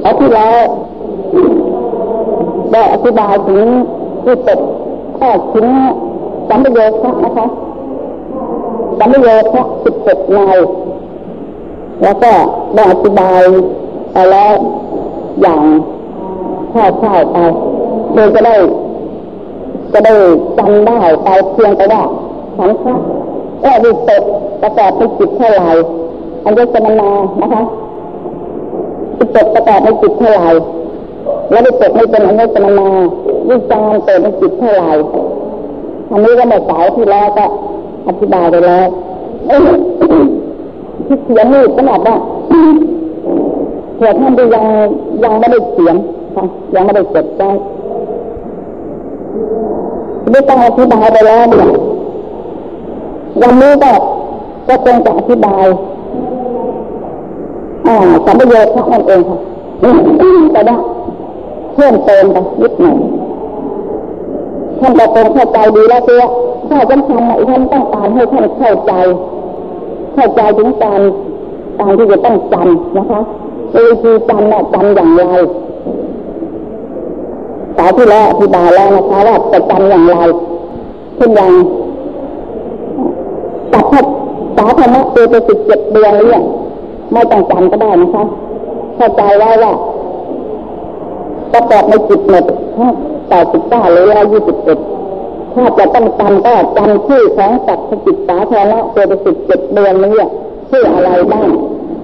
อาที่แล้วได้อธิบายถึงวิตกถึงสัมปโยคะนะคะสัมปโยคะ17 ในแล้วก็ได้อธิบายไปแล้วอย่างคร่าวๆไปโดยจะได้จำได้ไปเพียงแต่ว่าสังขารวิตกประกอบในจิตเท่าไหร่อัญญสมนานะคะวิตกประกอบในจิตเท่าไหร่แล้ววิตกไม่เป็นอัญญสมนาวิจารเกิดในจิตเท่าไหร่อันนี้ก็เมื่อสายที่แล้วก็อธิบายไปแล้วที่เขียนนี่ขนาดว่าเผื่อท่านที่ยังไม่ได้เขียนค่ะยังไม่ได้จดได้ไม่ต้องอธิบายไปแล้วเนี่ยวันนี้ก็คงจะอธิบายสัมปโยคะนั่นเองค่ะแต่ว่าเพิ่มเติมไปนิดหน่อยท่านก็คงเข้าใจดีแล้วตัวถ้าสำคัญท่านต้องการให้ท่านเข้าใจถึงการที่จะต้องจำนะคะวิธีจำจำอย่างไรสายที่แล้วอธิบายแล้วนะคะว่าจะจำอย่างไรเช่นอย่างกับสาธารณะตัว17 เดือนนี้ไม่ต้องจำก็ได้นะคะเข้าใจไว้ว่าประกอบในจิตหมด89 หรือ 121ถ้าจะต้องจำก็จำชื่อของสัตว์จิตสาธารณะตัว17 เดือนนี้ชื่ออะไรบ้าง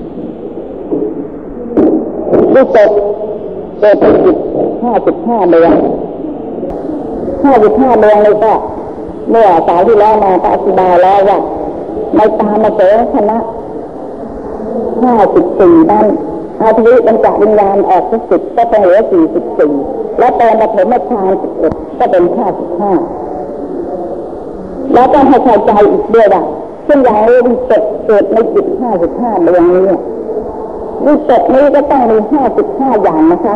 วิตกเกิดเป็นจิต55 เดือน55 เดือนเลยก็เมื่อสายที่แล้วมาก็อธิบายแล้วว่าในตามโสคณะ54นั้นอาทิตย์บรรจวิญญาณออกที่10ก็เป็นเหลือ44และตอนปฐมฌาน11ก็เป็น55แล้วก็ให้เข้าใจอีกด้วยว่าเช่นอย่างนี้วิตกเกิดในจิต55 เดือนนี้วิตกนี้ก็ต้องมี55 อย่างนะคะ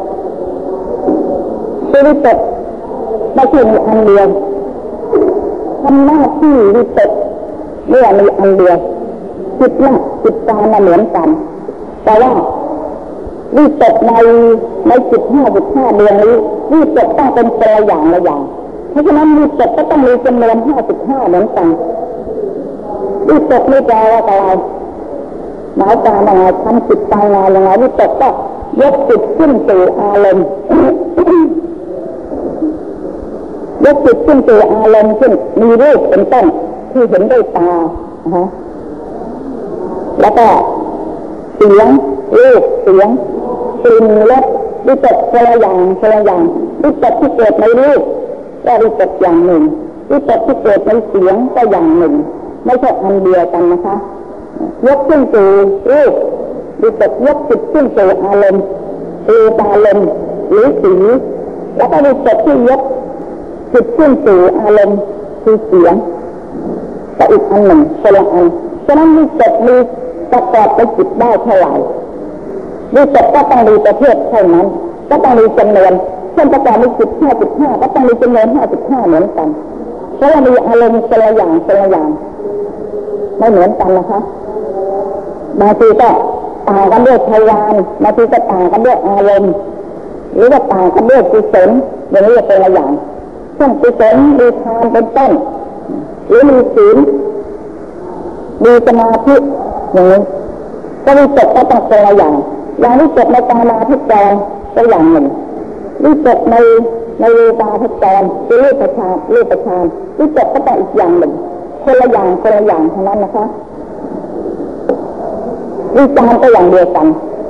วิตกไม่ใช่มีอันเดียวทำหน้าที่วิตกเมื่อมีอันเดียวจิตละจิตการเหมือนกันแต่ว่าวิตกในจิต55 เดือนนี้วิตกต้องเป็นตัวอย่างละอย่างเพราะฉะนั้นวิตกก็ต้องมีจำนวน55เหมือนกันวิตกนี่แปลว่าอะไรหมายความว่าไงทำจิตตายงานยังไงวิตกก็ยกจิตขึ้นสู่อารมณ์ยกจิตขึ้นสู่อารมณ์ขึ้นมีรูปเป็นต้นที่เห็นด้วยตาแล้วก็เสียงรูปเสียงกลิ่นรสวิตกคนละอย่างวิตกที่เกิดในรูปก็วิตกอย่างหนึ่งวิตกที่เกิดในเสียงก็อย่างหนึ่งไม่ใช่อันเดียวกันนะคะยกขึ้นสู่รูปวิตกยกจิตขึ้นสู่อารมณ์คือตาลมหรือสีแล้วก็วิตกที่ยกจิตขึ้นสู่อารมณ์คือเสียงก็อีกอันหนึ่งคนละอันฉะนั้นวิตกมีประกอบในจิตได้เท่าไหร่วิตกก็ต้องมีประเภทเท่านั้นก็ต้องมีจำนวนเช่นประกอบในจิต55ก็ต้องมีจำนวน55เหมือนกันเพราะว่ามีอารมณ์คนละอย่างไม่เหมือนกันนะคะบางทีก็ต่างกันด้วยทวารบางทีก็ต่างกันด้วยอารมณ์หรือว่าต่างกันด้วยกุศลอย่างนี้เป็นละอย่างเช่นกุศลมีทานเป็นต้นหรือมีศีลมีสมาธิอย่างนี้ก็วิตกก็ต้องเป็นละอย่างวิตกในกามาธิจารก็อย่างหนึ่งวิตกในเวทนาธิจารคือรูปฌานวิตกก็ต้องอีกอย่างหนึ่งคนละอย่างเท่านั้นนะคะวิจารก็อย่างเดียวกัน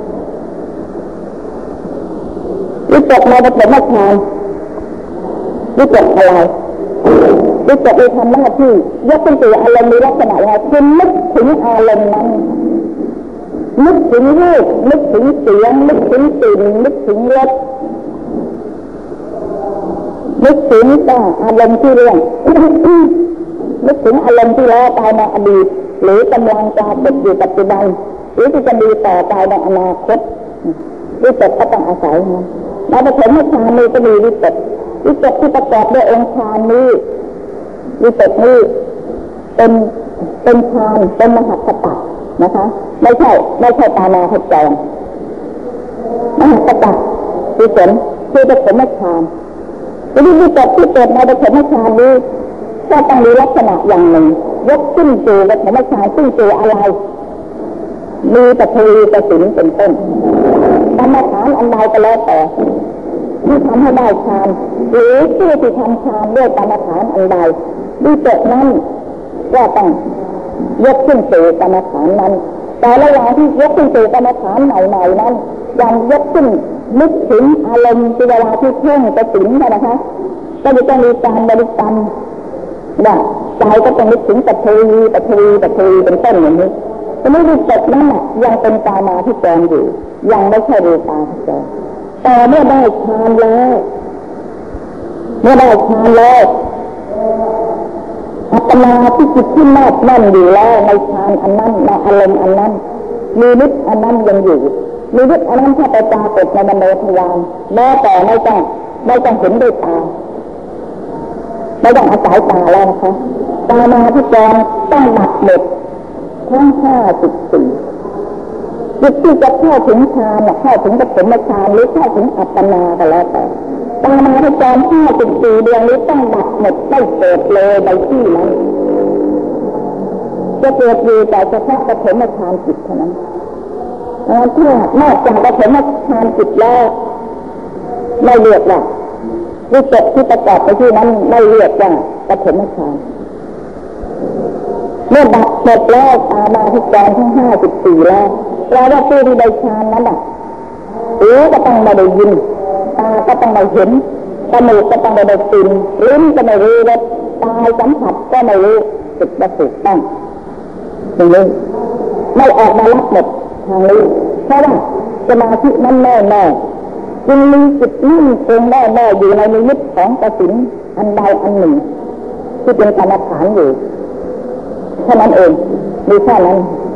วิตกในปฐมฌานวิตกอะไรวิตกมีทำหน้าที่ยกขึ้นสู่อารมณ์มีลักษณะอะไรคือนึกถึงอารมณ์นั้นนึกถึงรูปนึกถึงเสียงนึกถึงกลิ่นนึกถึงรสนึกถึงอารมณ์ที่เรื่องนึกถึงอารมณ์ที่แล้วไปในอดีตหรือกำลังจะเป็นอยู่ปัจจุบันหรือที่จะมีต่อไปในอนาคตวิตกก็ต้องอาศัยนะในปฐมฌานนี้ก็มีวิตกที่ประกอบด้วยองค์ฌานนี้วิตกนี้เป็นฌานเป็นมหัตถะนะคะไม่ใช่ตานาทัจจรมหากตะกุศลคือปฐมฌานทีนี้วิตกที่เกิดในปฐมฌานนี้ก็ต้องมีลักษณะอย่างหนึ่งยกขึ้นสู่ปฐมฌานซึ่งสู่อะไรมีปฐวีกสิณเป็นต้นกรรมฐานอันใดก็แล้วแต่ที่ทำให้ได้ฌานหรือผู้ที่ทำฌานด้วยกรรมฐานอันใดวิตกนั้นก็ต้องยกขึ้นสู่กรรมฐานนั้นแต่ระหว่างที่ยกขึ้นสู่กรรมฐานใหม่ๆนั้นยังยกขึ้นนึกถึงอารมณ์ที่เวลาที่เพ่งกสิณนะคะก็จะต้องมีการบริกรรมว่าใจก็ต้องนึกถึงปฐวีเป็นต้นอย่างนี้ทีนี้วิตกนั้นยังเป็นกามาที่แกงอยู่ยังไม่ใช่เวทาที่แกงแต่เมื่อได้ฌานแล้วอัปปนาที่จิตที่แนบแน่นอยู่แล้วในฌานอันนั้นในอารมณ์อันนั้นมีนิดอันนั้นยังอยู่มีนิดอันนั้นถ้าไปปรากฏในมโนทวารแม้แต่ไม่ต้องเห็นด้วยตาไม่ต้องอาศัยตาแล้วนะคะตามาที่แกงต้องหนักหมดทั้ง54จิตที่จะเข้าถึงฌานเข้าถึงปฐมฌานหรือเข้าถึงอัปปนาก็แล้วแต่ตามาที่แกง54ดวงนี้ต้องหนักหมดไม่เกิดเลยในที่นั้นจะเกิดอยู่แต่เฉพาะปฐมฌานจิตเท่านั้นถ้านอกจากปฐมฌานจิตแล้วไม่เรียกว่าวิตกที่ประกอบไปที่นั้นไม่เรียกว่าปฐมฌานเมื่อดับหมดแล้วตามาที่แกนทั้ง54แล้วแปลว่าผู้ที่ได้ฌานนั้นหูก็ต้องมาได้ยินตาก็ต้องมาเห็นจมูกก็ต้องมาได้กลิ่นลิ้นก็ไม่รู้รสกายสัมผัสก็ไม่รู้จิตประสุขต้องอย่างนี้ไม่ออกมารับหมดทางนี้เพราะว่าสมาธินั้นแน่จึงมีจิตนิ่งคงแน่อยู่ในนิมิตของกสิณอันใดอันหนึ่งที่เป็นกรรมฐานอยู่เท่านั้นเองมีแค่นั้น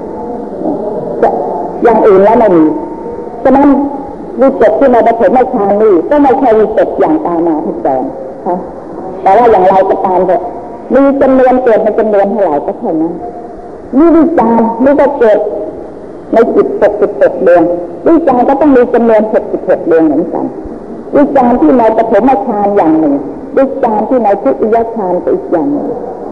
อย่างอื่นแล้วไม่มีฉะนั้นวิตกที่ในปฐมฌานนี่ก็ไม่ใช่วิตกอย่างตามาที่แสงแต่ว่าอย่างไรก็ตามเถอะมีจำนวนเกิดในจำนวนเท่าไหร่ก็เท่านั้นนี่วิจารนี่ก็เกิดในจิต66ดวงวิจารก็ต้องมีจำนวน66ดวงเหมือนกันวิจารที่ในปฐมฌานอย่างหนึ่งวิจารที่ในทุติยฌานก็อีกอย่างหนึ่ง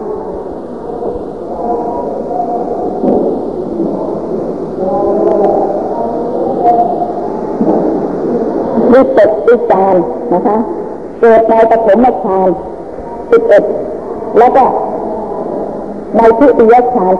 วิตกวิจารนะคะเกิดในปฐมฌาน11แล้วก็ในทุติยฌาน11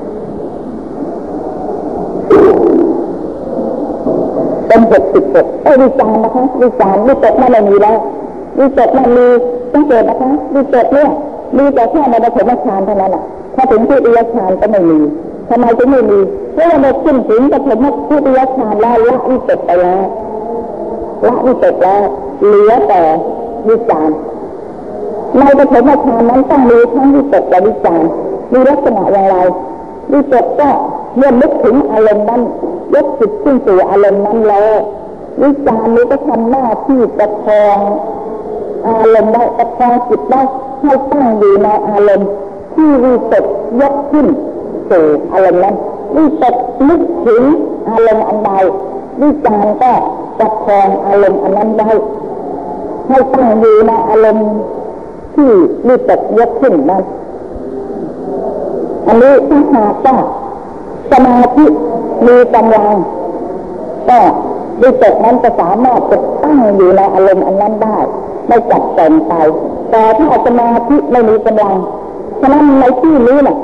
เป็น66วิจารนะคะวิจารวิตกไม่มีแล้ววิตกมันมีต้องเกิดนะคะวิตกเนี่ยมีแต่แค่ในปฐมฌานเท่านั้นแหละถ้าถึงทุติยฌานก็ไม่มีทำไมถึงไม่มีเพราะว่าเราขึ้นถึงปฐมทุติยฌานแล้วละวิตกไปแล้วละวิตกแล้วเหลือแต่วิจารในปฐมฌานนั้นต้องมีทั้งวิตกและวิจารมีลักษณะอย่างไรวิตกก็เมื่อนึกถึงอารมณ์นั้นยกจิตขึ้นสู่อารมณ์นั้นแล้ววิจารนี้ก็ทำหน้าที่ประคองอารมณ์ได้ประคองจิตได้ให้ตั้งอยู่ในอารมณ์ที่วิตกยกขึ้นสู่อารมณ์นั้นวิตกนึกถึงอารมณ์อันใดวิจารก็ประคองอารมณ์อันนั้นได้ให้ตั้งอยู่ในอารมณ์ที่วิตกยกขึ้นนั้นอันนี้ถ้าหากว่าสมาธิมีกำลังก็วิตกนั้นจะสามารถจะตั้งอยู่ในอารมณ์อันนั้นได้ไม่จับแต่งไปแต่ถ้าสมาธิไม่มีกำลังฉะนั้นในที่นี้น่ะ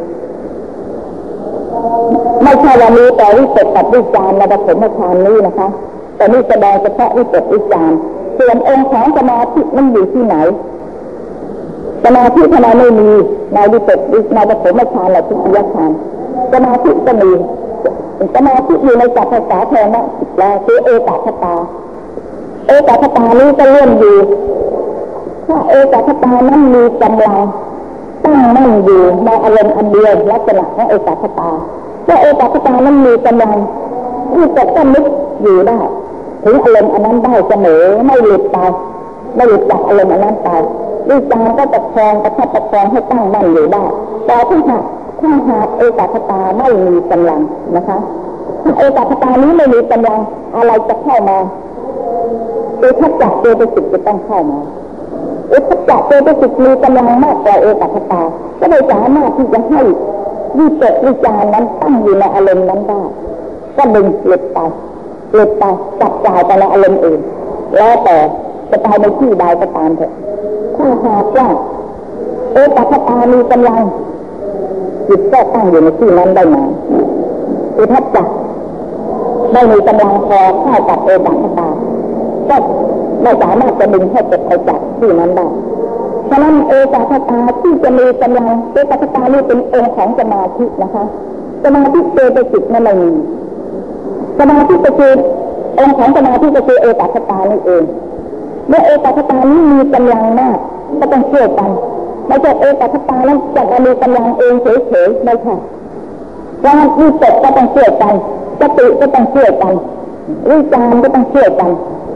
ไม่ใช่ว่ามีแต่วิตกกับวิจารในปฐมฌานนี้นะคะแต่นี่แสดงเฉพาะวิตกวิจารส่วนองค์ของสมาธิมันอยู่ที่ไหนสมาธิทำไมไม่มีในวิตกในปฐมฌานและทุติยฌานสมาธิก็มีสมาธิอยู่ในจักรภาษาแทนนะแล้วคือเอกคตานี้ก็เลื่อนอยู่ถ้าเอกคตานั้นมีกำลังตั้งมั่นอยู่ในอารมณ์อันเดียวลักษณะของเอกคตาถ้าเอกคตานั้นมีกำลังที่จะต้องนึกอยู่ได้ถึงอารมณ์อันนั้นได้เสมอไม่หลุดไปไม่หลุดจากอารมณ์อันนั้นไปวิจารก็ประคองให้ตั้งมั่นอยู่ได้แต่ถ้าหากเอกคตาไม่มีกำลังนะคะเอกคตานี้ไม่มีกำลังอะไรจะเข้ามาอุทจักเจตสิกจะต้องเข้ามาอุทจักเจตสิกมีกำลังมากกว่าเอกคตาก็เลยสามารถที่จะให้วิตกวิจารนั้นตั้งอยู่ในอารมณ์นั้นได้ก็ดึงหลุดไปจับจ่ายไปในอารมณ์อื่นแล้วแต่จะไปในที่ใดก็ตามเถอะถ้าหากว่าเอกคตามีกำลังจิตก็ตั้งอยู่ในที่นั้นได้นานอุทจักไม่มีกำลังพอเข้ากับเอกคตาก็ไม่สามารถจะดึงให้เกิดไปจากที่นั้นได้ฉะนั้นเอกคตาที่จะมีกำลังเอกคตานี่เป็นองค์ของสมาธินะคะสมาธิเจตสิกนั่นไม่มีสมาธิก็คือองค์ของสมาธิก็คือเอกคตานี่เองเมื่อเอกคตานี้มีกำลังมากก็ต้องช่วยกันไม่ใช่เอกคตาแล้วจะมีกำลังเองเฉยๆไม่ใช่ว่าวิตกก็ต้องช่วยกันสติก็ต้องช่วยกันวิจารก็ต้องช่วยกัน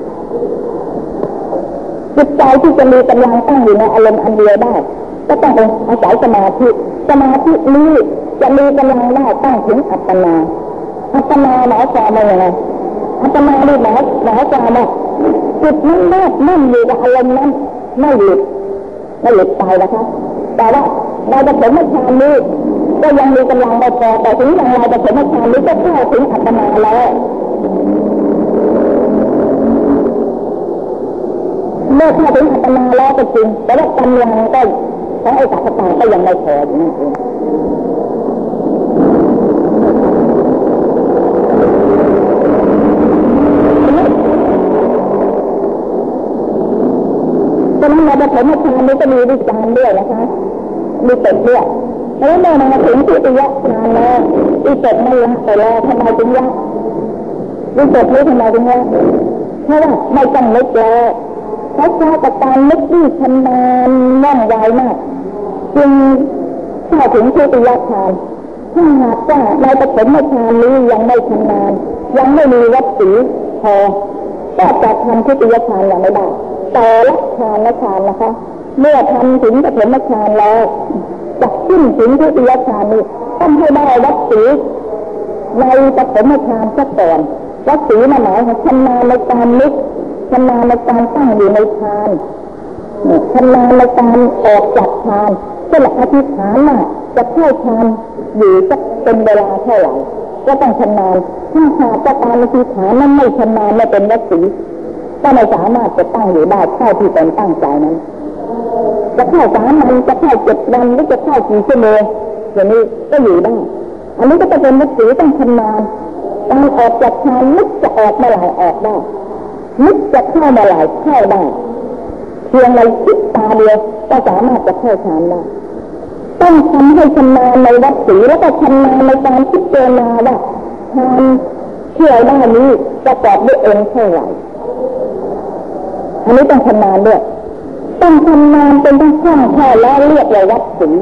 จิตใจที่จะมีกำลังตั้งอยู่ในอารมณ์อันเดียวได้ก็ต้องเป็นอาศัยสมาธินี้จะมีกำลังได้ตั้งถึงอัปปนาหมายความว่าอย่างไรอัปปนานี่หมายความว่าจิตนั้นนั่นอยู่กับอารมณ์นั้นไม่หลุดไปนะคะแต่ว่าในปฐมฌานนี้ก็ยังมีกำลังไม่พอแต่ถึงอย่างไรปฐมฌานนี้ก็เข้าถึงอัปปนาแล้วเมื่อเข้าถึงอัปปนาแล้วก็จริงแต่ว่ากำลังก็ของเอกคตาก็ยังไม่พออยู่นั่นเองฉะนั้นในปฐมฌานนี้ก็มีวิจารด้วยนะคะมีเตด้วยแล้วเมื่อมาถึงที่ติยะฌานแล้ววิเตไม่ละแต่แล้วทำไมถึงละวิเตนี้ทำไมถึงละเพราะว่าไม่ต้องนึกแล้วเพราะกับการนึกที่ชำนาญว่องไวมากจึงเข้าถึงที่ติยะฌานถ้าหากว่าในปฐมฌานนี้ยังไม่ชำนาญยังไม่มีวัตถุพอก็จะทำที่ติยะฌานอย่างไม่ได้แต่ละฌานนะคะเมื่อทำถึงปฐมฌานแล้วจะขึ้นถึงที่ติยฌานนี้ต้องให้ได้วัตถุในปฐมฌานซะก่อนวัตถุหมายถึงชำนาญในการนึกชำนาญในการตั้งอยู่ในฌานชำนาญในการออกจากฌานก็หลักอธิษฐานน่ะจะเข้าฌานอยู่สักเป็นเวลาเท่าไหร่ก็ต้องชำนาญถ้าหากว่าการอธิษฐานนั้นไม่ชำนาญไม่เป็นวัตถุก็ไม่สามารถจะตั้งอยู่ได้เท่าที่ตนตั้งใจนั้นจะเข้า3 วันจะเข้า7 วันหรือจะเข้ากี่ชั่วโมงอย่างนี้ก็อยู่ได้อันนี้ก็จะเป็นวัตถุต้องชำนาญการออกจากฌานนึกจะออกเมื่อไหร่ออกได้นึกจะเข้าเมื่อไหร่เข้าได้เพียงในจิตตาเดียวก็สามารถจะเข้าฌานได้ต้องทำให้ชำนาญในวัตถุแล้วก็ชำนาญในการพิจารณาว่าฌานที่เราได้นี้ประกอบด้วยองค์เท่าไหร่อันนี้ต้องชำนาญด้วยต้องชำนาญเป็นต้องคล่องแคล่วแล้วเรียกว่าวัตถุ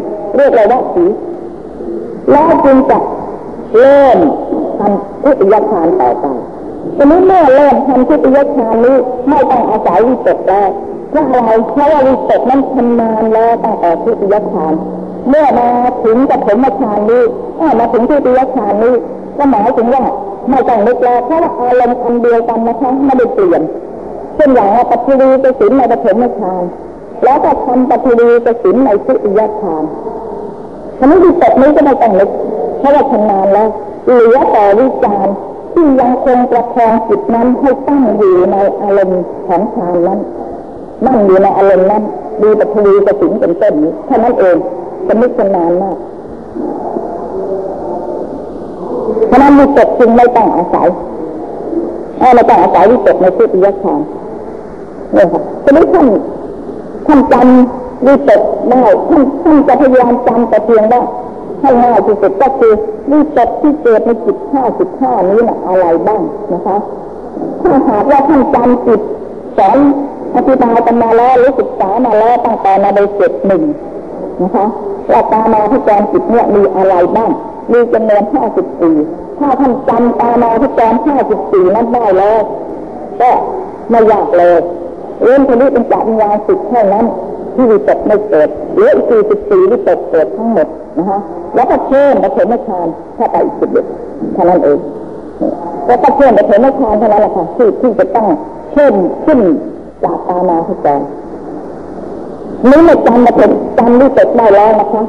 แล้วจึงจะเริ่มทำทิฏยฌานต่อไปทีนี้เมื่อเริ่มทำทิฏยฌานนี้ไม่ต้องอาศัยวิตกแล้วเพราะอะไรเพราะว่าวิตกนั้นชำนาญแล้วตั้งแต่ทิฏยฌานเมื่อมาถึงปฐมฌานนี้มาถึงทิฏยฌานนี้ก็หมายถึงว่าไม่ต้องนึกแล้วเพราะว่าอารมณ์อันเดียวกันนะคะไม่ได้เปลี่ยนเช่นอย่างปัจจุบันจะสินในปฐมฌานแล้วก็ทำปัจจุบันจะสินในทิฏยฌานทีนี้วิตกนี้ก็ไม่ต้องนึกเพราะว่าชำนาญแล้วเหลือแต่วิจารณ์ที่ยังคงประคองจิตนั้นให้ตั้งอยู่ในอารมณ์ของฌานนั้นนั่งอยู่ในอารมณ์นั้นดูปัจจุบันจะสินเป็นต้นนี้แค่นั้นเองจะไม่ชำนาญมากฉะนั้นวิตกจึงไม่ต้องอาศัยไม่ต้องอาศัยวิตกในทิฏยฌานเนี่ยค่ะทีนี้ท่านจำวิตกได้ท่านจะพยายามจำแต่เพียงว่าให้ง่ายที่สุดก็คือวิตกที่เกิดในจิต55นี้น่ะอะไรบ้างนะคะถ้าหากว่าท่านจำจิตสอนอธิบายกันมาแล้วหรือศึกษามาแล้วตั้งแต่ในเจ็ด1นะคะว่าตามาที่จารจิตเนี่ยมีอะไรบ้างมีจำนวน54ถ้าท่านจำตามาที่จาร54นั้นได้แล้วก็ไม่ยากเลยเรื่องนี้เป็นจากวิญญาณจิตเท่านั้นที่วิตกไม่เกิดเหลืออีก44วิตกเกิดทั้งหมดนะคะแล้วก็เพิ่มปฐมฌานเข้าไปอีก11เท่านั้นเองแล้วก็เพื่อนไปเผยไม่ทานเท่านั้นแหละค่ะที่จะต้องเพิ่มขึ้นจากตามาที่ใจนี้ไม่จำมาเป็นจำนี่เสร็จได้แล้วนะคะ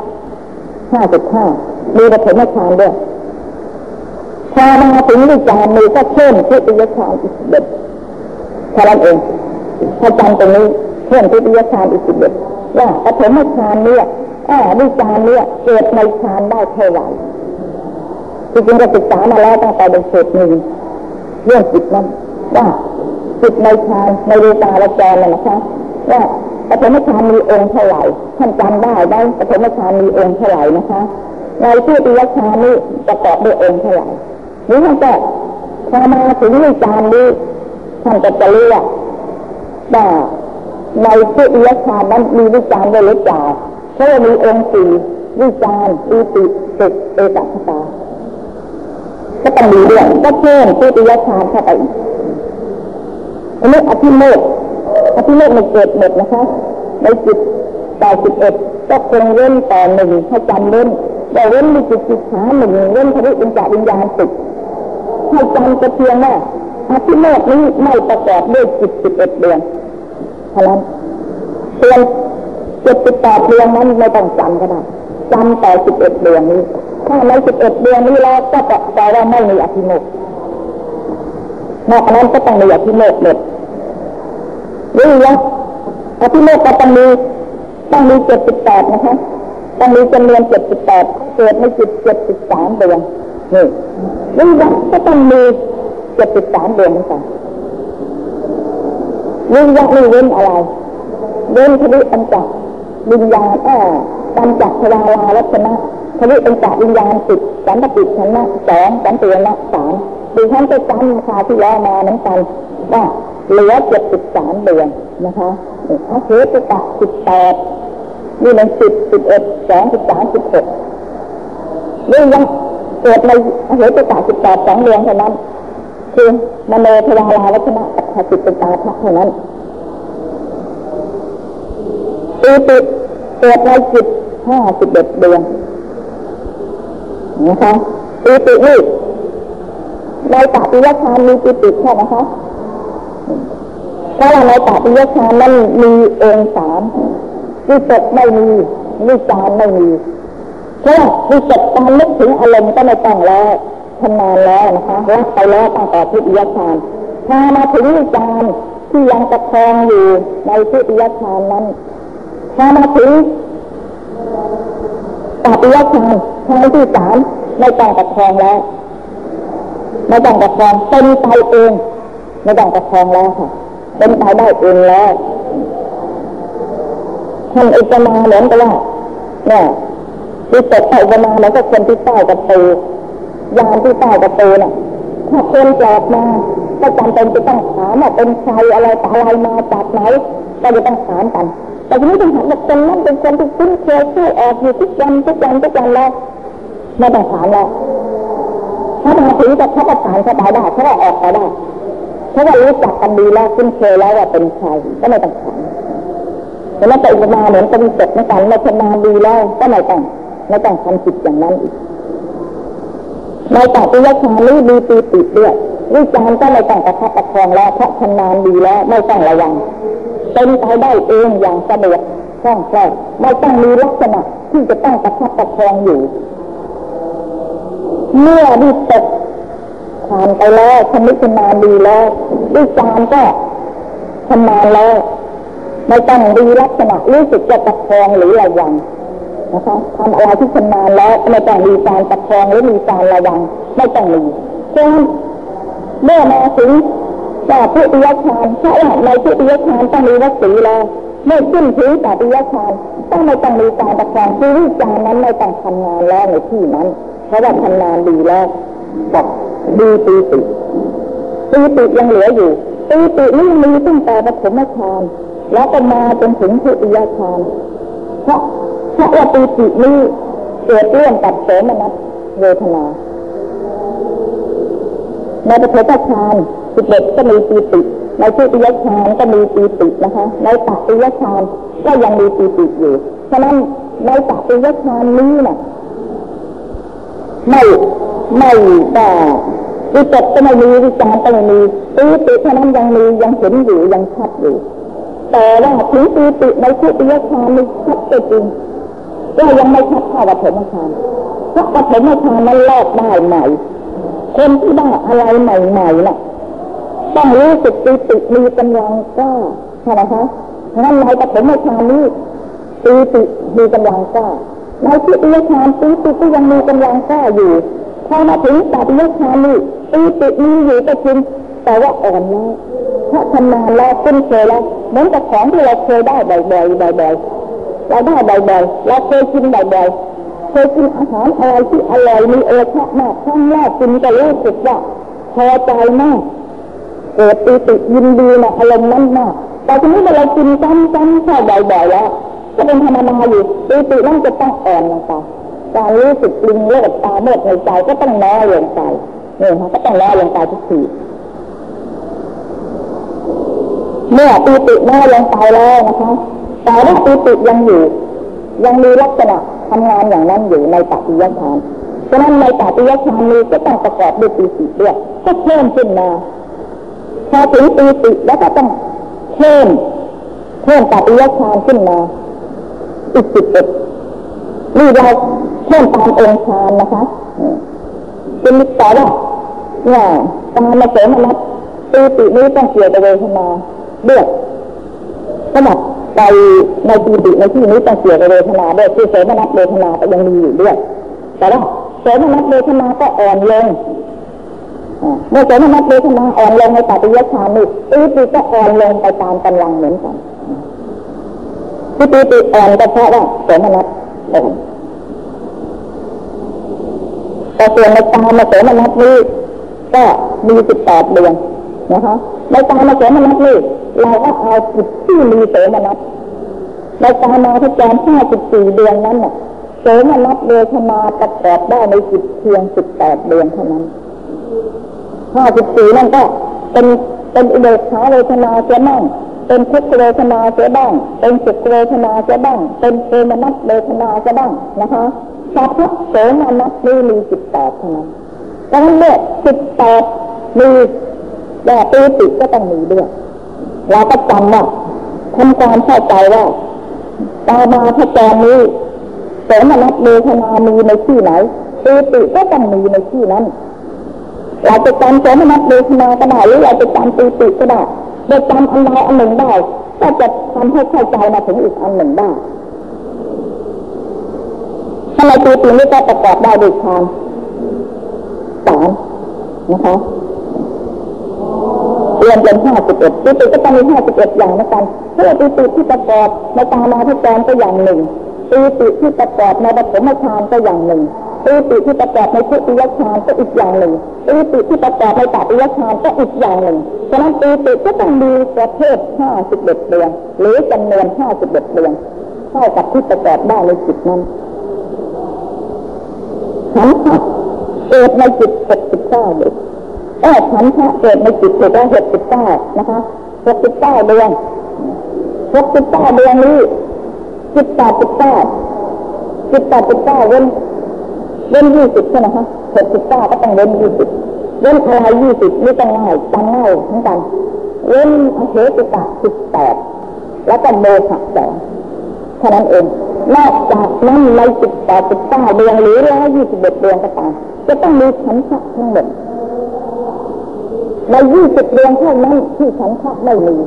55มีประเภทไม่ทานด้วยพอมาถึงวิจารณ์มีก็เพิ่มทุติยฌานอีก11แค่นั้นเองถ้าจำตรงนี้เพิ่มทุติยฌานอีก11ว่าประเภทไม่ทานเนี่ยวิจารณ์เนี่ยเกิดในฌานได้เท่าไหร่จริงๆเราศึกษามาแล้วตั้งแต่เป็นเศษหนึ่งเรื่องจิตนั้นว่าจิตในฌานในรูปารจรเลยนะคะว่าปฐมฌานมีองค์เท่าไหร่ท่านจำได้ไหมปฐมฌานมีองค์เท่าไหร่นะคะในทุติยฌานนี้ประกอบด้วยองค์เท่าไหร่นี่ท่านก็พอมาถึงวิจารณ์นี้ท่านก็จะเรียกว่าในทุติยฌานนั้นมีวิจารณ์ด้วยหรือเปล่าเพราะว่ามีองค์4วิจารณ์อิติสุขเอกัคตาก็ต้องมีด้วยก็เพิ่มทุติยฌานเข้าไปอีกอันนี้อภิโมกข์มันเกิดหมดนะคะในจิต81ก็คงเว้นต่อ1ให้จำเว้นแต่เว้นมีจิตขา1เว้นทวิปัญจวิญญาณ10ให้จำกระเพียงว่าอภิโมกข์นี้ไม่ประกอบด้วยจิต11ดวงเพราะนั้นส่วน78ดวงนั้นไม่ต้องจำก็ได้จำแต่11ดวงนี้ถ้าใน11ดวงนี้แล้วก็แปลว่าไม่มีอภิโมกข์นอกนั้นก็ต้องมีอภิโมกข์หมดหรือว่าอภิโมกข์ก็ต้องมี78นะคะต้องมีจำนวน78เกิดในจิต73ดวงนี่หรือว่าก็ต้องมี73ดวงเหมือนกันหรือว่าไม่เว้นอะไรเว้นทวิปัญจวิญญาณปัญจทวาราลักษณะทวิปัญจวิญญาณ10สันติชนะ2สันติชนะ3ดิฉันจะจำคาที่แล้วมาเหมือนกันว่าเหลือ73ดวงนะคะอาเหตุกะ18นี่มัน10 11 2 13 16เรื่องยังเกิดในอาเหตุกะ18 2ดวงเท่านั้นคือมโนทวาราลักษณะอัฏฐจิตเป็นตาภะเท่านั้นอิติเกิดในจิต51ดวงนะคะอิตินี่ในตติยฌานมีปิติใช่ไหมคะเพราะว่าในตติยฌานนั้นมีองค์3วิตกไม่มีวิจารไม่มีเพราะวิตกการนึกถึงอารมณ์ก็ไม่ต้องแล้วชำนาญแล้วนะคะรับไปแล้วตั้งแต่ทุติยฌานถ้ามาถึงวิจารที่ยังประคองอยู่ในทุติยฌานนั้นถ้ามาถึงตติยฌานฌานที่3ไม่ต้องประคองแล้วไม่ต้องประคองเป็นไปเองไม่ต้องประคองแล้วค่ะเป็นไปได้เองแล้วท่านอุปมาเหมือนกับว่าเนี่ยที่ตกไปอุปมาเหมือนกับคนที่ใต้ประตูยามที่ใต้ประตูน่ะถ้าคนแปลกมาก็จำเป็นจะต้องถามว่าเป็นใครอะไรต่ออะไรมาจากไหนก็จะต้องถามกันแต่ทีนี้ต้องถามว่าคนนั้นเป็นคนที่คุ้นเคยเข้าออกอยู่ทุกวันแล้วไม่ต้องถามแล้วถ้ามาถึงจะเข้าประสานเข้าไปได้เขาก็ออกไปได้เพราะว่ารู้จักกันดีแล้วคุ้นเคยแล้วว่าเป็นใครก็ไม่ต้องถามแต่ถ้าเป็นมาเหมือนเป็นเสร็จในการไม่ชำนาญดีแล้วก็ไม่ต้องทำจิตอย่างนั้นอีกในตติยฌานนี้มีปีติด้วยวิจารก็ไม่ต้องประคับประคองแล้วเพราะชำนาญดีแล้วไม่ต้องระวังเป็นไปได้เองอย่างสะดวกคล่องแคล่วไม่ต้องมีลักษณะที่จะต้องประคับประคองอยู่เมื่อวิตกผ่านไปแล้วชำนาญดีแล้ววิจารก็ชำนาญแล้วไม่ต้องดีลักษณะรู้สึกจะประคองหรือระวังนะคะทำอะไรที่ชำนาญแล้วไม่ต้องมีการประคองหรือมีการระวังไม่ต้องมีเพราะเมื่อมาถึงทุติยฌานเพราะว่าในทุติยฌานต้องมีวสีแล้วเมื่อขึ้นถึงตติยฌานต้องไม่ต้องมีการประคองคือวิจารนั้นไม่ต้องทำงานแล้วในที่นั้นเพราะว่าทำงานดีแล้วบอกดีปีติยังเหลืออยู่ปีตินี่มีตั้งแต่ปฐมฌานแล้วก็มาจนถึงทุติยฌานเพราะว่าปีตินี้เกิดร่วมกับโสมนัสเวทนาในปฐมฌาน11ก็มีปีติในทุติยฌานก็มีปีตินะคะในตติยฌานก็ยังมีปีติอยู่ฉะนั้นในตติยฌานนี้น่ะไม่ได้วิตกก็ไม่มีวิจารก็ไม่มีปีติเท่านั้นยังมียังเห็นอยู่ยังชัดอยู่แต่ว่าถึงปีติในทุติยฌานมีชัดก็จริงก็ยังไม่ชัดเท่าปฐมฌานเพราะปฐมฌานมันแลกได้ใหม่คนที่ได้อะไรใหม่ๆน่ะต้องรู้สึกปีติมีกำลังกล้าใช่ไหมคะงั้นในปฐมฌานนี้ปีติมีกำลังกล้าในทุติยฌานปีติก็ยังมีกำลังกล้าอยู่พอมาถึงตติยฌานนี้ปีติมีอยู่ก็จริงแต่ว่าอ่อนแล้วถ้าทำนานแล้วคุ้นเคยแล้วเหมือนกับของที่เราเคยได้บ่อยๆเราได้บ่อยๆเราเคยกินบ่อยๆเคยกินอาหารอะไรที่อร่อยมีโอชะมากครั้งแรกกินก็รู้สึกว่าพอใจมากเกิดปีติยินดีนะอารมณ์นั้นมากแต่ทีนี้เวลากินซ้ำๆเข้าบ่อยๆแล้วก็เป็นธรรมดาอยู่ปีตินั่นจะต้องอ่อนลงไปการรู้สึกลิงโลดตาเมื่อในใจก็ต้องน้อยลงไปเนี่ยค่ะก็ต้องน้อยลงไปทุกทีเมื่อปีติน้อยลงไปแล้วนะคะแต่ว่าปีติยังอยู่ยังมีลักษณะทำงานอย่างนั้นอยู่ในตติยฌานฉะนั้นในตติยฌานนี้ก็ต้องประกอบด้วยปีติด้วยก็เพิ่มขึ้นมาพอถึงปีติแล้วก็ต้องเพิ่มตติยฌานขึ้นมาอีก11นี่เราเพิ่มตามองค์ฌานนะคะเป็นมิตรแต่ว่าเนี่ยตามมาเสริมนับปีตินี้ต้องเกี่ยวกับเวทนาด้วยสำหรับในปีติในที่นี้ต้องเกี่ยวกับเวทนาด้วยคือเสริมนับเวทนาก็ยังมีอยู่ด้วยแต่ว่าเสริมนับเวทนาก็อ่อนลงเมื่อเสริมนับเวทนาอ่อนลงในตติยฌานนี้ปีติก็อ่อนลงไปตามกำลังเหมือนกันที่ปีติอ่อนก็เพราะว่าเสริมนับอ่อนแต่ส่วนในตามาเสริมนับนี้ก็มี18 เดือนนะคะในตามาเสริมนับนี้เราก็เอาจิตที่มีเสริมนับในตามาที่แกน54 เดือนนั้นน่ะเสริมนับเวทนาประกอบได้ในจิตเพียง18 เดือนเท่านั้น54นั่นก็เป็นอุเบกขาเวทนาเสียบ้างเป็นทุกขเวทนาเสียบ้างเป็นสุขเวทนาเสียบ้างเป็นเทมนัสเวทนาเสียบ้างนะคะเฉพาะเสริมนับนี้มี18เท่านั้นดังนั้นเมื่อ18มีแต่ปีติก็ต้องมีด้วยเราก็จำว่าทำความเข้าใจว่าตามาถ้าแกนนี้เสริมนับเวทนามีในที่ไหนปีติก็ต้องมีในที่นั้นเราจะจำเสริมนับเวทนาก็ได้หรือเราจะจำปีติก็ได้โดยจำอันใดอันหนึ่งได้ก็จะทำให้เข้าใจมาถึงอีกอันหนึ่งได้ถ้าในปีตินี้ก็ประกอบได้ด้วยฌาน3นะคะรวมเป็น51ปีติก็ต้องมี51อย่างเหมือนกันเพราะปีติที่ประกอบในตามาที่แกนก็อย่างหนึ่งปีติที่ประกอบในปฐมฌานก็อย่างหนึ่งปีติที่ประกอบในทุติยฌานก็อีกอย่างหนึ่งปีติที่ประกอบในตติยฌานก็อีกอย่างหนึ่งฉะนั้นปีติก็ต้องมีประเภท51 เดือนหรือจำนวน51 เดือนเท่ากับที่ประกอบได้ในจิตนั้นฉันทะเกิดในจิต69 เดือนฉันทะเกิดในจิตเกิดได้69นะคะ69 เดือน69 เดือนนี้18 19เว้น20ใช่ไหมคะ69ก็ต้องเว้น20เว้นอะไร20นี่ต้องง่ายจำง่ายเหมือนกันเว้นอเหตุกะ18แล้วก็โมหะ2เท่านั้นเองนอกจากนั้นใน18 19เดือนหรือ121 เดือนก็ตามจะต้องมีฉันทะทั้งหมดใน20 เดือนเท่านั้นที่ฉันทะไม่มี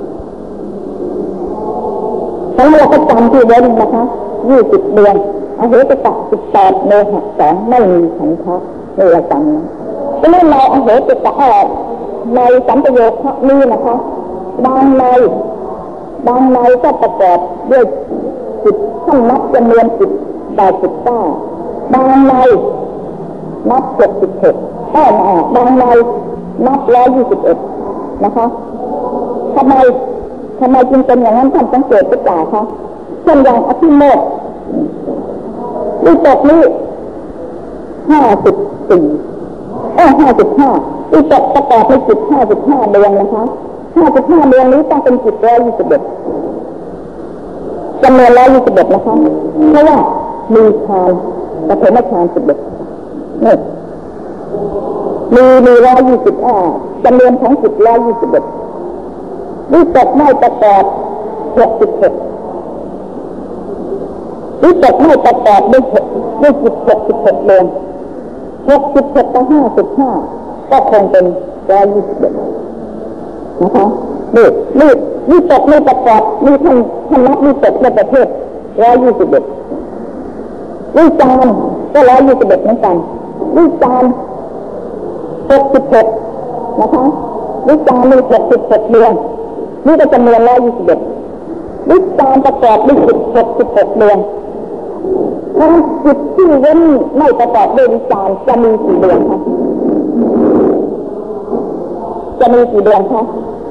ฉะนั้นเราก็จำที่เว้นนะคะ20 เดือนอเหตุกะ18โมหะ2ไม่มีฉันทะนี่เราจำนะก็เรื่องในอเหตุกะในสัมปโยคะนี้นะคะบางในก็ประกอบด้วยจิตท่านนับจำนวนจิต89บางในนับ76บางในนับ121นะคะทำไมจึงเป็นอย่างนั้นท่านสังเกตหรือเปล่าคะเช่นอย่างอภิโมกข์วิตกนี้55วิตกประกอบในจิต55 เดือนนะคะ55 เดือนนี้ต้องเป็นจิต121จำนวน121นะคะเพราะว่ามีฌานปฐมฌาน11นี่มี120จำนวนของจิต121วิตกไม่ประกอบ66วิตกไม่ประกอบด้วยจิต66เรื่อง66กับ55ก็คงเป็น121นะคะนี่วิตกไม่ประกอบมีท่านนับวิตกในประเภท121วิจารก็121เหมือนกันวิจาร66นะคะวิจารมี66เรื่องนี่ก็จำนวน121วิจารประกอบด้วยจิต66เรื่องทั้งจิตที่เว้นไม่ประกอบด้วยวิจารจะมีกี่เรื่องคะจะมีกี่เรื่องคะ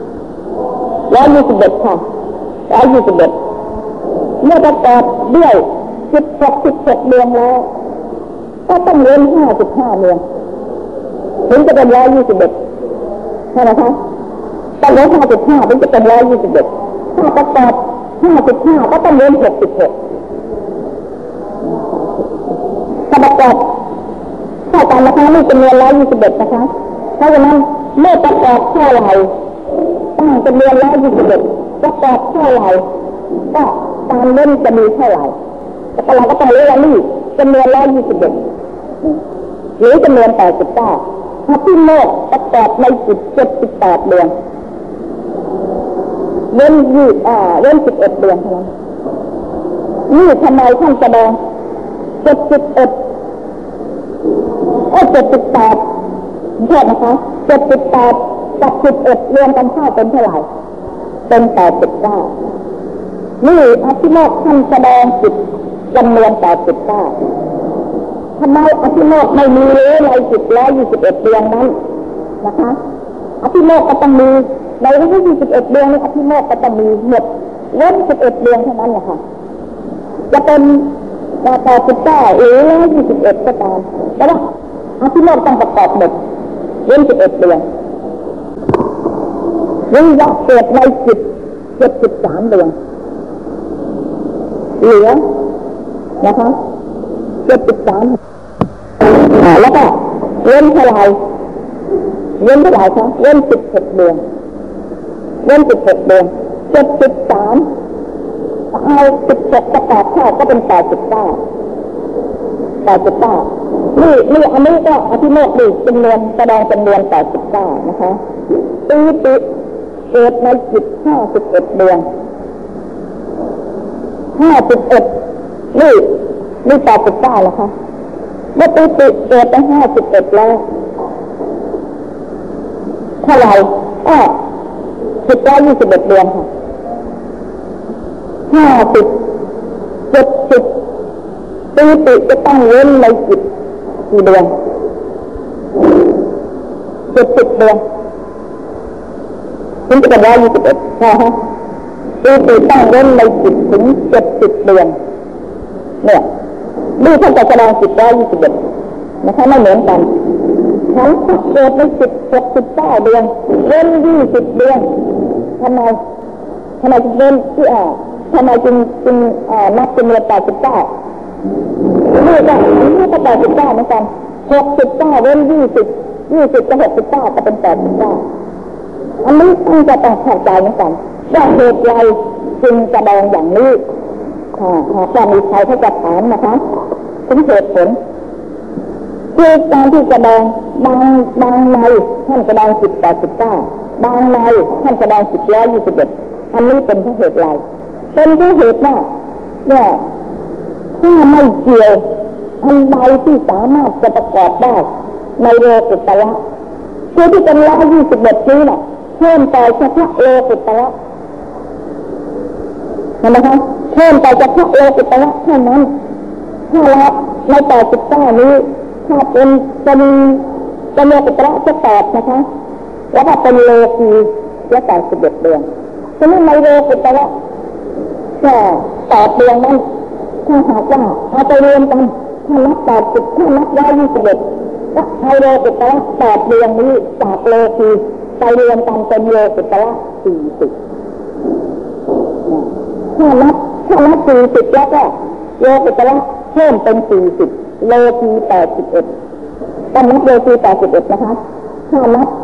121ค่ะ121เมื่อประกอบด้วยจิต66เรื่องแล้วก็ต้องเว้น55เรื่องถึงจะเป็น121ใช่ไหมคะต้องเว้น55ถึงจะเป็น121ถ้าประกอบ55ก็ต้องเว้น66ถ้าประกอบเข้ากันนะคะนี่จำนวน121นะคะเพราะฉะนั้นเมื่อประกอบเท่าไหร่ตั้งจำนวน121ประกอบเท่าไหร่ก็ตามเล่นจะมีเท่าไหร่แต่เราก็ต้องรู้ว่านี่จำนวน121หรือจำนวน89ถ้าที่โลกประกอบในจิต78เดือนเว้น11เดือนเท่านั้นนี่ทำไมท่านแสดง78โทษนะคะ78กับ11รวมกันเข้าเป็นเท่าไหร่เป็น89นี่อภิโมกข์ท่านแสดงจิตจำนวน89ทำไมอภิโมกข์ไม่มีเลยในจิต121เดือนนั้นนะคะอภิโมกข์ก็ต้องมีใน121เดือนนี้อภิโมกข์ก็ต้องมีหมดเว้น11เดือนเท่านั้นแหละค่ะจะเป็น89หรือ121ก็ตามแต่ว่าอภิโมกข์ต้องประกอบหมดเว้น11เดือนวิญญาณเกิดในจิต73เดือนเหลือนะคะ73แล้วก็เว้นเท่าไหร่คะเว้น16เดือน73เอา16ประกอบเข้าก็เป็น89นี่อันนี้ก็อภิโมกข์ดีจำนวนแสดงจำนวน89นะคะปีติเกิดในจิต51เดือน51นี่89แล้วคะเมื่อปีติเกิดไป51แล้วเท่าไหร่ก็121เดือนค่ะ50 70ปีติจะต้องเว้นในจิตกี่เดือน70เดือนถึงจะเป็น121ใช่ไหมปีติต้องเว้นในจิตถึง70เดือนเนี่ยนี่ท่านจะแสดงจิต121นะคะไม่เหมือนกันฉันเกิดในจิต69เดือนเว้น20เดือนทำไมจึงเว้นทำไมจึงนับจำนวน89นี่ก็89เหมือนกัน69เว้น20กับ69ก็เป็น89อันนี้ต้องเข้าใจเหมือนกันว่าเหตุใดจึงแสดงอย่างนี้หากมีใครเขาจะถามนะคะถึงเหตุผลคือการที่แสดงบางในท่านแสดงจิต89บางในท่านแสดงจิต121อันนี้เป็นเพราะเหตุไรเป็นเพราะเหตุว่าถ้าไม่เกี่ยวอันใดที่สามารถจะประกอบได้ในโลกุตระคือที่เป็น121นี้น่ะเพิ่มไปเฉพาะโลกุตระเห็นไหมคะเพิ่มไปเฉพาะโลกุตระเท่านั้นถ้าเราใน89นี้ถ้าเป็นโลกุตระจะ8นะคะแล้วถ้าเป็นโลกีจะ81เดือนฉะนั้นในโลกุตระก็8เดือนนั้นถ้าหากว่าเอาไปรวมกันถ้านับ80ถ้านับ121ก็ในโลกุตระ8เดือนนี้จากโลกีไปรวมกันเป็นโลกุตระ40ถ้านับ40แล้วก็โลกุตระเพิ่มเป็น40โลกี81 ต้องนับโลกี81นะคะถ้านับ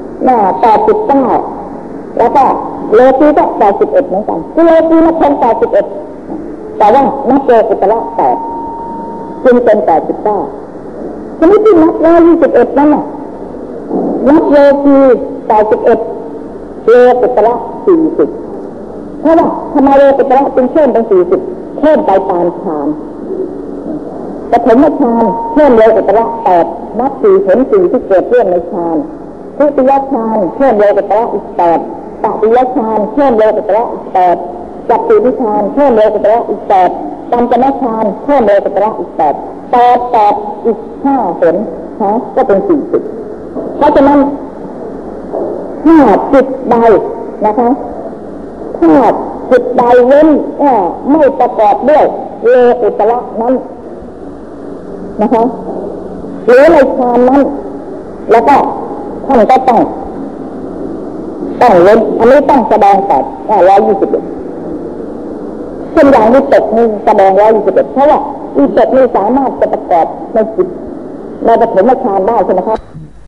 89แล้วก็โลกีก็81เหมือนกันคือโลกีนับเป็น81แต่ว่านับโลกุตระ8จึงเป็น89ทีนี้ที่นับ121นั่นน่ะนับโลกี81โลกุตระ40เพราะว่าทำไมโลกุตระจึงเพิ่มเป็น40เพิ่มไปตามฌานปฐมฌานเพิ่มโลกุตระ8นับ4ผล4ที่เกิดเรื่องในฌานทุติยฌานเพิ่มโลกุตระอีก8ตติยฌานเพิ่มโลกุตระอีก8จัตุติฌานเพิ่มโลกุตระอีก8ปัญจมฌานเพิ่มโลกุตระอีก8อีก5ผลก็เป็น40เพราะฉะนั้นถ้าจิตใดนะคะถ้าจิตใดเว้นไม่ประกอบด้วยโลกุตระนั้นนะคะหรือในฌานนั้นแล้วก็ท่านก็ต้องเว้นอันนี้ต้องแสดงแต่121เช่นอย่างวิตกนี้แสดง121เพราะว่าวิตกนี้สามารถจะประกอบในจิตในปฐมฌานได้ใช่ไหมคะ